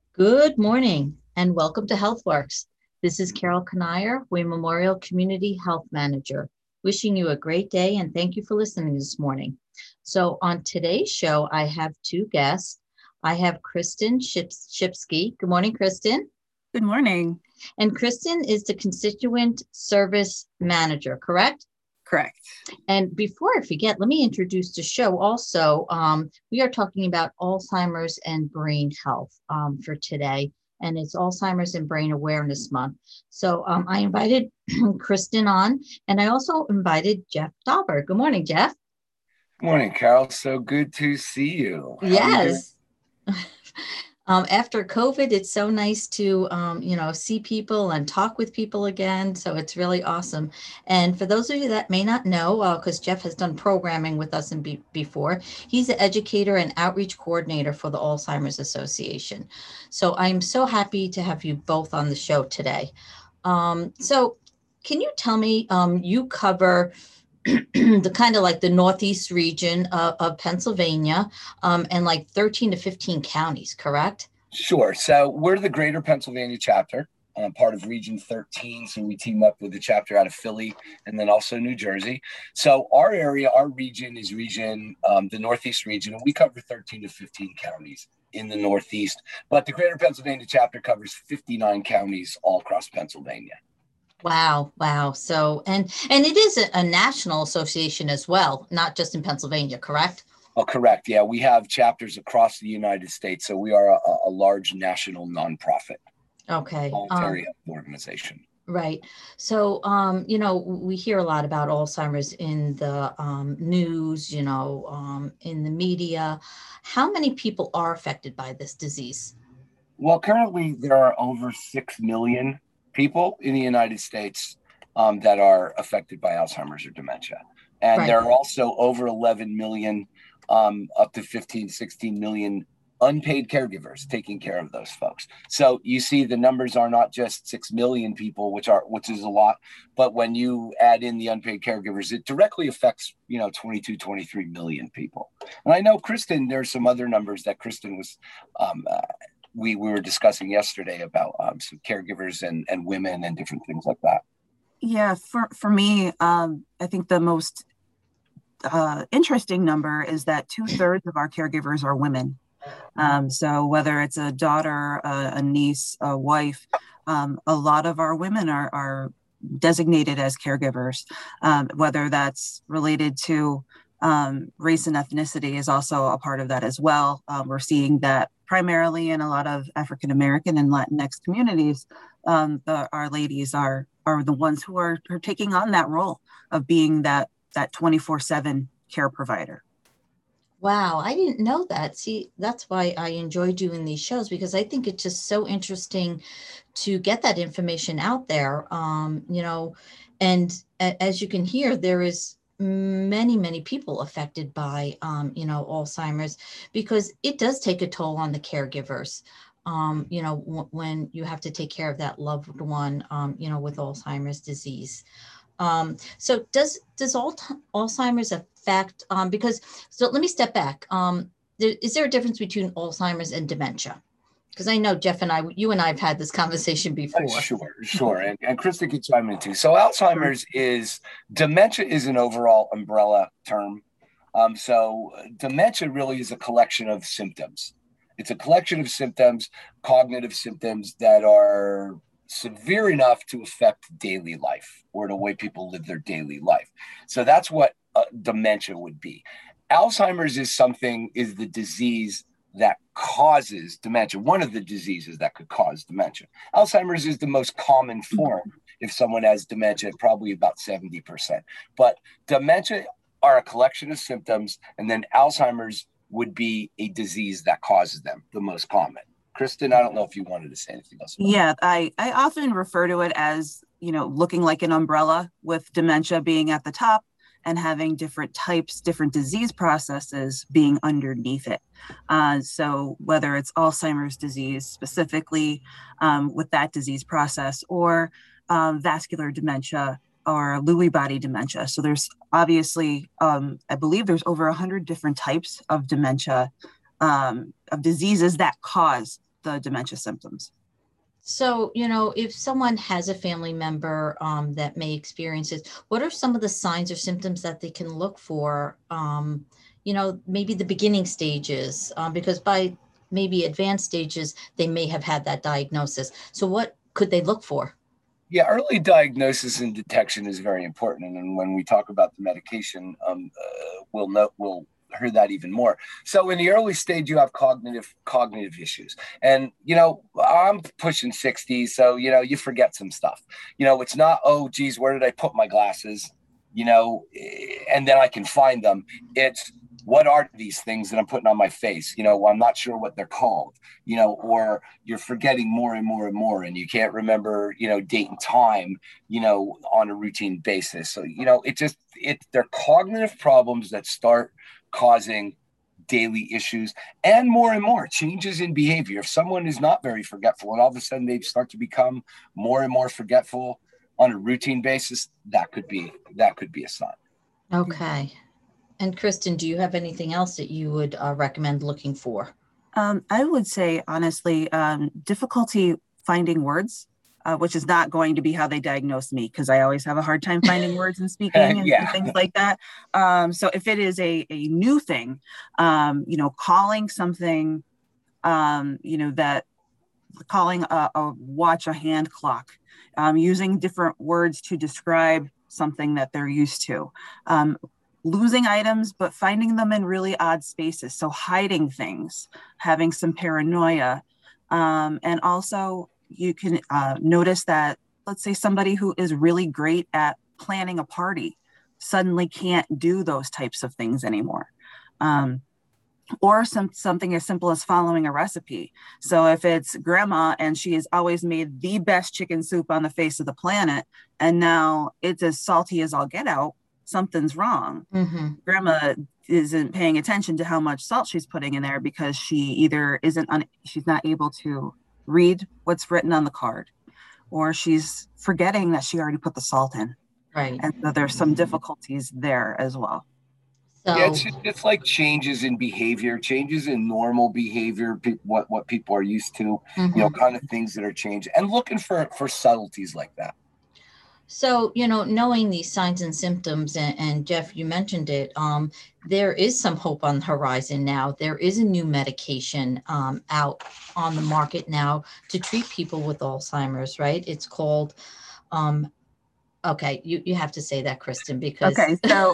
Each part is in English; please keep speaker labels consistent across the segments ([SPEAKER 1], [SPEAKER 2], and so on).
[SPEAKER 1] Good morning and welcome to HealthWorks. This is Carol Kanier, Wayne Memorial Community Health Manager, wishing you a great day and thank you for listening this morning. So, on today's show, I have two guests. I have Kristen Shipsky. Good morning, Kristen.
[SPEAKER 2] Good morning.
[SPEAKER 1] And Kristen is the Constituent Service Manager, correct?
[SPEAKER 2] Correct.
[SPEAKER 1] And before I forget, let me introduce the show also. We are talking about Alzheimer's and brain health for today, and it's Alzheimer's and Brain Awareness Month. So I invited Kristen on, and I also invited Jeff Dauber. Good morning, Jeff.
[SPEAKER 3] Morning, Carol. So good to see you. How are you doing?
[SPEAKER 1] Yes. After COVID, it's so nice to, see people and talk with people again. So it's really awesome. And for those of you that may not know, because Jeff has done programming with us before, he's an educator and outreach coordinator for the Alzheimer's Association. So I'm so happy to have you both on the show today. So can you tell me, you cover the kind of like the Northeast region of Pennsylvania, and like 13 to 15 counties, correct?
[SPEAKER 3] Sure. So we're the Greater Pennsylvania chapter, part of Region 13. So we team up with the chapter out of Philly and then also New Jersey. So our area, our region is the Northeast region, and we cover 13 to 15 counties in the Northeast. But the Greater Pennsylvania chapter covers 59 counties all across Pennsylvania.
[SPEAKER 1] Wow. So, and it is a national association as well, not just in Pennsylvania, correct?
[SPEAKER 3] Oh, correct. Yeah, we have chapters across the United States. So we are a large national nonprofit
[SPEAKER 1] Okay.
[SPEAKER 3] voluntary health organization.
[SPEAKER 1] Right. So, we hear a lot about Alzheimer's in the news, in the media. How many people are affected by this disease?
[SPEAKER 3] Well, currently there are over 6 million people in the United States that are affected by Alzheimer's or dementia. And
[SPEAKER 1] Right.
[SPEAKER 3] there are also over 11 million, up to 15, 16 million unpaid caregivers taking care of those folks. So you see the numbers are not just 6 million people, which is a lot, but when you add in the unpaid caregivers, it directly affects, 22, 23 million people. And I know Kristen, there's some other numbers that Kristen was, we were discussing yesterday about some caregivers and women and different things like that.
[SPEAKER 2] Yeah, for me, I think the most interesting number is that 2/3 of our caregivers are women. So whether it's a daughter, a niece, a wife, a lot of our women are designated as caregivers, whether that's related to race and ethnicity is also a part of that as well. We're seeing that primarily in a lot of African American and Latinx communities. Our ladies are the ones who are taking on that role of being that 24/7 care provider.
[SPEAKER 1] Wow, I didn't know that. See, that's why I enjoy doing these shows because I think it's just so interesting to get that information out there. And as you can hear, there is many people affected by Alzheimer's because it does take a toll on the caregivers. When you have to take care of that loved one, with Alzheimer's disease. So does Alzheimer's affect, because, so let me step back. Is there a difference between Alzheimer's and dementia? Because I know Jeff and you and I have had this conversation before.
[SPEAKER 3] Sure. And Krista could chime in too. So dementia is an overall umbrella term. So dementia really is a collection of symptoms. It's a collection of symptoms, cognitive symptoms that are severe enough to affect daily life or the way people live their daily life. So that's what dementia would be. Alzheimer's is the disease that causes dementia, one of the diseases that could cause dementia. Alzheimer's is the most common form. If someone has dementia, probably about 70%. But dementia are a collection of symptoms, and then Alzheimer's would be a disease that causes them, the most common. Kristen, I don't know if you wanted to say anything else.
[SPEAKER 2] Yeah, I often refer to it as, looking like an umbrella with dementia being at the top and having different types, different disease processes being underneath it. So whether it's Alzheimer's disease specifically with that disease process or vascular dementia or Lewy body dementia. So there's obviously, I believe there's over 100 different types of dementia, of diseases that cause the dementia symptoms.
[SPEAKER 1] So, if someone has a family member that may experience it, what are some of the signs or symptoms that they can look for? Maybe the beginning stages, because by maybe advanced stages, they may have had that diagnosis. So what could they look for?
[SPEAKER 3] Yeah, early diagnosis and detection is very important. And when we talk about the medication, we'll hear that even more. So in the early stage, you have cognitive issues. And, I'm pushing 60, so, you forget some stuff. It's not, oh, geez, where did I put my glasses? And then I can find them. It's, what are these things that I'm putting on my face? I'm not sure what they're called, or you're forgetting more and more and more, and you can't remember, date and time, on a routine basis. So, they're cognitive problems that start causing daily issues and more changes in behavior. If someone is not very forgetful and all of a sudden they start to become more and more forgetful on a routine basis, that could be a sign.
[SPEAKER 1] Okay. And Kristen, do you have anything else that you would recommend looking for?
[SPEAKER 2] I would say, honestly, difficulty finding words, which is not going to be how they diagnose me, because I always have a hard time finding words and speaking and things like that. So if it is a new thing, calling something, calling a watch a hand clock, using different words to describe something that they're used to. Losing items, but finding them in really odd spaces. So hiding things, having some paranoia. And also you can notice that, let's say somebody who is really great at planning a party suddenly can't do those types of things anymore. Or something as simple as following a recipe. So if it's grandma and she has always made the best chicken soup on the face of the planet, and now it's as salty as all get out, something's wrong.
[SPEAKER 1] Mm-hmm.
[SPEAKER 2] Grandma isn't paying attention to how much salt she's putting in there because she either she's not able to read what's written on the card, or she's forgetting that she already put the salt in.
[SPEAKER 1] Right.
[SPEAKER 2] And so there's some difficulties there as well.
[SPEAKER 1] So,
[SPEAKER 3] yeah, it's like changes in behavior, changes in normal behavior, what people are used to,
[SPEAKER 1] mm-hmm.
[SPEAKER 3] Kind of things that are changing, and looking for subtleties like that.
[SPEAKER 1] So, knowing these signs and symptoms, and Jeff, you mentioned it, there is some hope on the horizon now. There is a new medication out on the market now to treat people with Alzheimer's, right? It's called, okay, you have to say that, Kristen, because...
[SPEAKER 2] Okay, so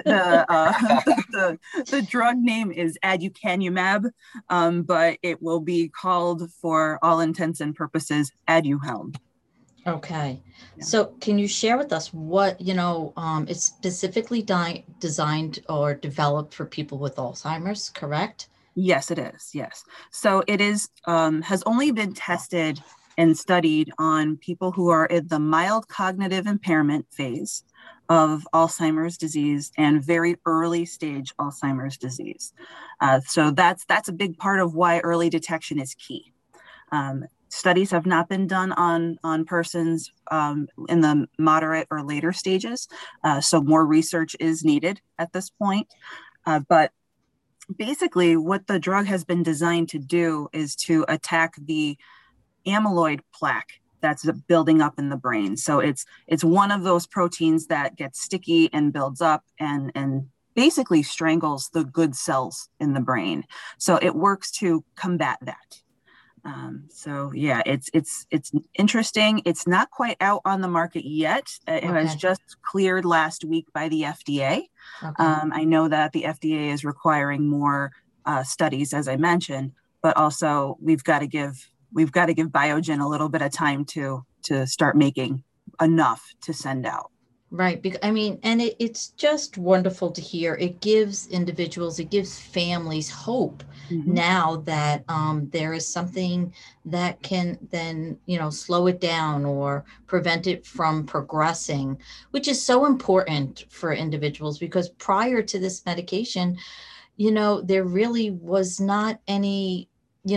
[SPEAKER 2] the drug name is aducanumab, but it will be called, for all intents and purposes, Aduhelm.
[SPEAKER 1] Okay. Yeah. So can you share with us what, it's specifically designed or developed for people with Alzheimer's, correct?
[SPEAKER 2] Yes, it is. Yes. So it is, has only been tested and studied on people who are in the mild cognitive impairment phase of Alzheimer's disease and very early stage Alzheimer's disease. So that's a big part of why early detection is key. Studies have not been done on persons in the moderate or later stages, so more research is needed at this point. But basically, what the drug has been designed to do is to attack the amyloid plaque that's building up in the brain. So it's one of those proteins that gets sticky and builds up and basically strangles the good cells in the brain. So it works to combat that. So yeah, it's interesting. It's not quite out on the market yet. It was just cleared last week by the FDA. Okay. I know that the FDA is requiring more studies, as I mentioned, but also we've got to give Biogen a little bit of time to start making enough to send out.
[SPEAKER 1] Right. And it's just wonderful to hear. It gives individuals, it gives families hope now that there is something that can then, slow it down or prevent it from progressing, which is so important for individuals, because prior to this medication, there really was not any,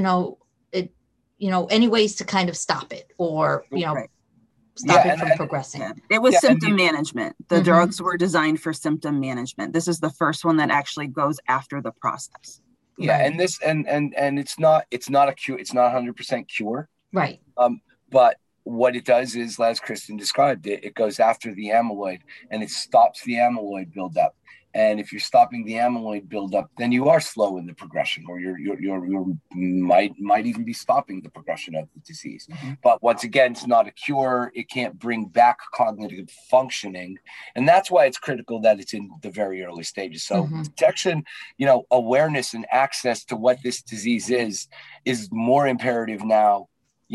[SPEAKER 1] any ways to kind of stop it or,
[SPEAKER 2] right.
[SPEAKER 1] Stop it from progressing.
[SPEAKER 2] Yeah. It was symptom management. The drugs were designed for symptom management. This is the first one that actually goes after the process.
[SPEAKER 3] Yeah,
[SPEAKER 1] Right.
[SPEAKER 3] and this and it's not a cure. It's not 100% cure.
[SPEAKER 1] Right.
[SPEAKER 3] But what it does is, as Kristen described it, it goes after the amyloid and it stops the amyloid buildup. And if you're stopping the amyloid buildup, then you are slow in the progression, or you might even be stopping the progression of the disease.
[SPEAKER 2] Mhm.
[SPEAKER 3] But once again, it's not a cure. It can't bring back cognitive functioning, and that's why it's critical that it's in the very early stages. So
[SPEAKER 1] Mhm.
[SPEAKER 3] detection, awareness and access to what this disease is more imperative now.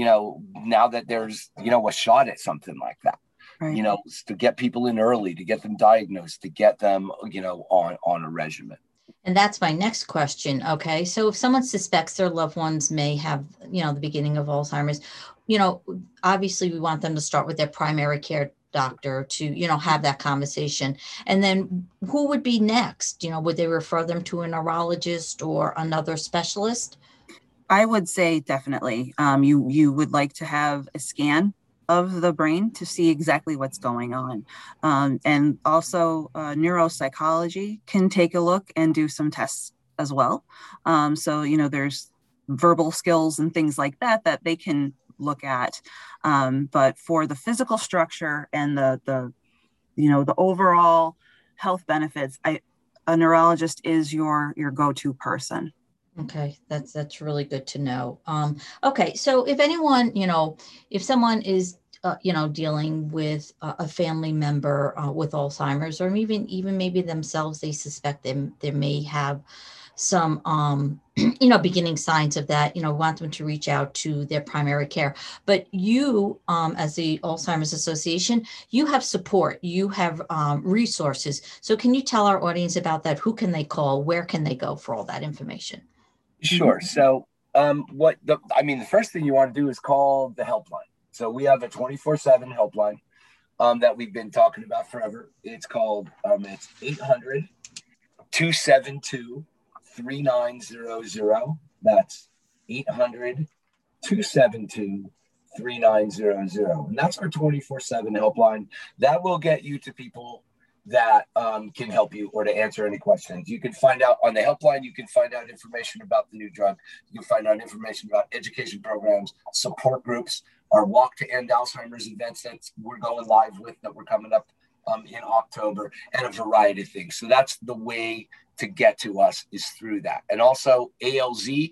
[SPEAKER 3] Now that there's a shot at something like that.
[SPEAKER 2] Right.
[SPEAKER 3] To get people in early, to get them diagnosed, to get them, on a regimen.
[SPEAKER 1] And that's my next question. Okay. So if someone suspects their loved ones may have, the beginning of Alzheimer's, obviously we want them to start with their primary care doctor to, have that conversation. And then who would be next? Would they refer them to a neurologist or another specialist?
[SPEAKER 2] I would say definitely. You would like to have a scan of the brain to see exactly what's going on. And also neuropsychology can take a look and do some tests as well. So, there's verbal skills and things like that they can look at. But for the physical structure and the overall health benefits, a neurologist is your go-to person.
[SPEAKER 1] Okay, that's really good to know. Okay, so if anyone, if someone is, dealing with a family member with Alzheimer's, or even maybe themselves, they suspect they may have some, beginning signs of that, want them to reach out to their primary care. But you, as the Alzheimer's Association, you have support, you have resources. So can you tell our audience about that? Who can they call? Where can they go for all that information?
[SPEAKER 3] Sure. So, the first thing you want to do is call the helpline. So we have a 24/7 helpline that we've been talking about forever. It's called, it's 800-272-3900. That's 800-272-3900. And that's our 24/7 helpline. That will get you to people that can help you or to answer any questions. You can find out on the helpline, you can find out information about the new drug. You can find out information about education programs, support groups, our Walk to End Alzheimer's events that we're going live with, that we're coming up in October, and a variety of things. So that's the way to get to us, is through that. And also alz.org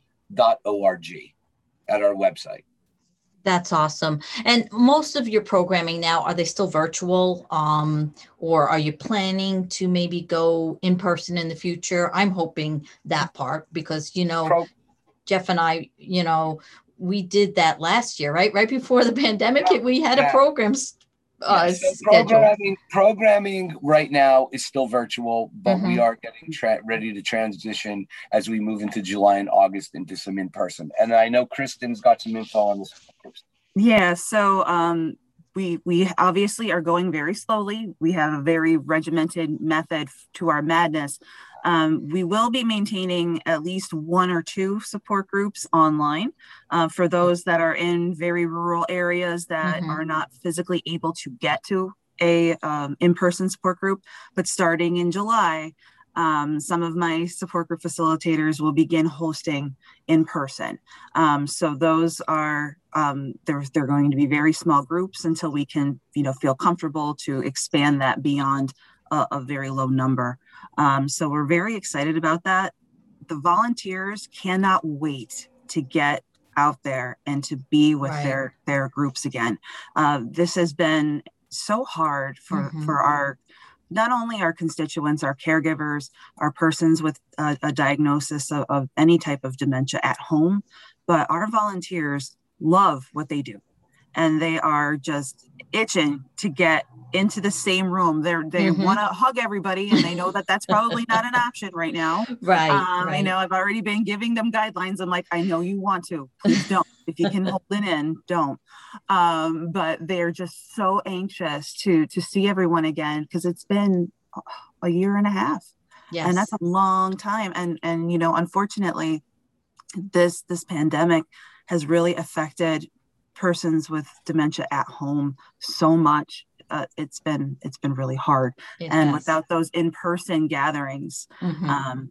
[SPEAKER 3] at our website.
[SPEAKER 1] That's awesome. And most of your programming now, are they still virtual? Or are you planning to maybe go in person in the future? I'm hoping that part because, Jeff and I, we did that last year, right? Right before the pandemic, we had a program scheduled.
[SPEAKER 3] Programming right now is still virtual, but we
[SPEAKER 1] Mhm.
[SPEAKER 3] are getting ready to transition as we move into July and August into some in person. And I know Kristen's got some info on this.
[SPEAKER 2] Yeah, so we obviously are going very slowly. We have a very regimented method to our madness. We will be maintaining at least one or two support groups online for those that are in very rural areas that
[SPEAKER 1] Mhm.
[SPEAKER 2] are not physically able to get to a in-person support group. But starting in July, some of my support group facilitators will begin hosting in person. So those are they're going to be very small groups until we can feel comfortable to expand that beyond a very low number. So we're very excited about that. The volunteers cannot wait to get out there and to be with
[SPEAKER 1] Right.
[SPEAKER 2] their groups again. This has been so hard for
[SPEAKER 1] Mhm.
[SPEAKER 2] our not only our constituents, our caregivers, our persons with a diagnosis of any type of dementia at home, but our volunteers love what they do. And they are just itching to get into the same room. They
[SPEAKER 1] Mhm.
[SPEAKER 2] want to hug everybody, and they know that that's probably not an option right now.
[SPEAKER 1] Right.
[SPEAKER 2] I've already been giving them guidelines. I'm like, I know you want to, please don't. If you can hold it in, don't. But they're just so anxious to see everyone again, because it's been a year and a half, and that's
[SPEAKER 1] Yes.
[SPEAKER 2] a long time. And unfortunately, this pandemic has really affected persons with dementia at home so much. It's been really hard,
[SPEAKER 1] It
[SPEAKER 2] and
[SPEAKER 1] has.
[SPEAKER 2] without those in-person gatherings,
[SPEAKER 1] Mhm.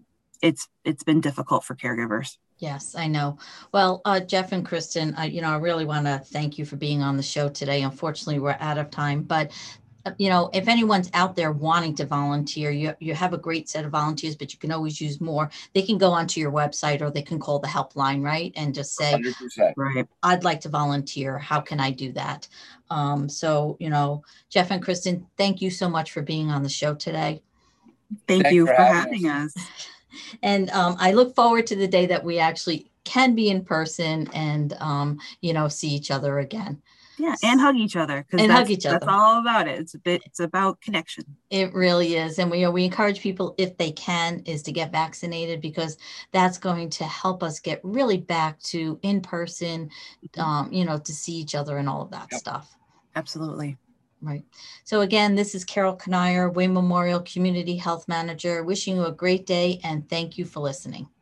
[SPEAKER 2] it's been difficult for caregivers.
[SPEAKER 1] Yes, I know. Well, Jeff and Kristen, I really want to thank you for being on the show today. Unfortunately, we're out of time, but if anyone's out there wanting to volunteer, you have a great set of volunteers, but you can always use more. They can go onto your website or they can call the helpline, right? And just say,
[SPEAKER 3] 100%.
[SPEAKER 2] Right.
[SPEAKER 1] I'd like to volunteer. How can I do that? So, Jeff and Kristen, thank you so much for being on the show today.
[SPEAKER 2] Thank you for having us.
[SPEAKER 1] And I look forward to the day that we actually can be in person and, see each other again.
[SPEAKER 2] Yeah, and hug each other, because that's all about it. It's about connection.
[SPEAKER 1] It really is. And we encourage people, if they can, is to get vaccinated, because that's going to help us get really back to in person, to see each other and all of that stuff.
[SPEAKER 2] Absolutely.
[SPEAKER 1] Right. So again, this is Carol Kanier, Wayne Memorial Community Health Manager, wishing you a great day and thank you for listening.